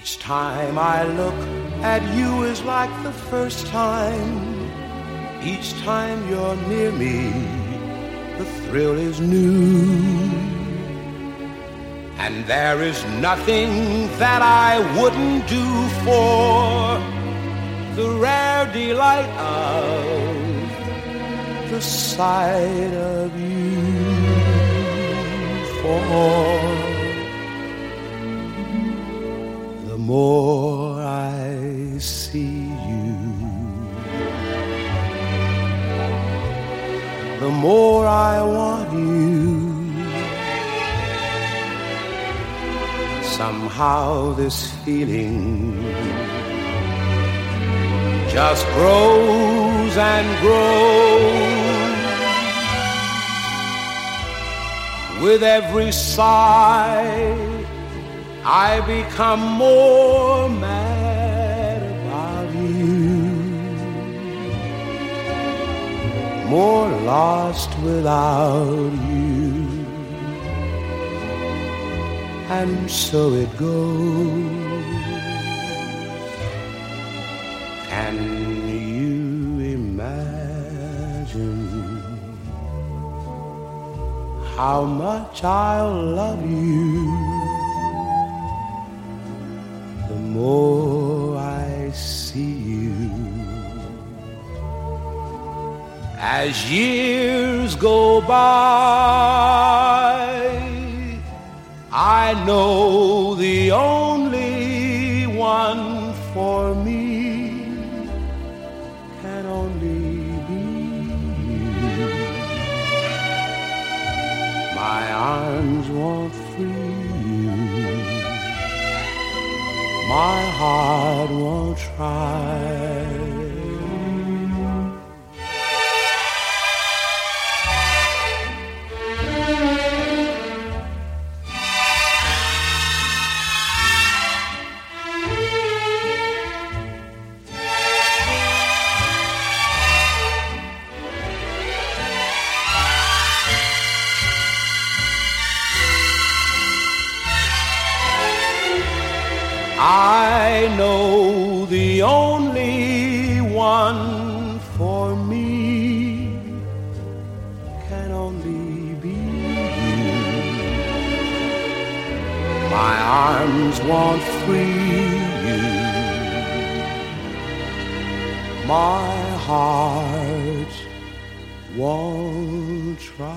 Each time I look at you is like the first time. Each time you're near me, the thrill is new. And there is nothing that I wouldn't do for the rare delight of the sight of you. For the more I see you, the more I want you. Somehow this feeling just grows and grows. With every sigh, I become more mad about you, more lost without you. And so it goes. Can you imagine how much I'll love you the more I see you? As years go by, I know the only one for me can only be you. My arms won't free you, my heart won't try. I know the only one for me can only be you. My arms won't free you, my heart won't try.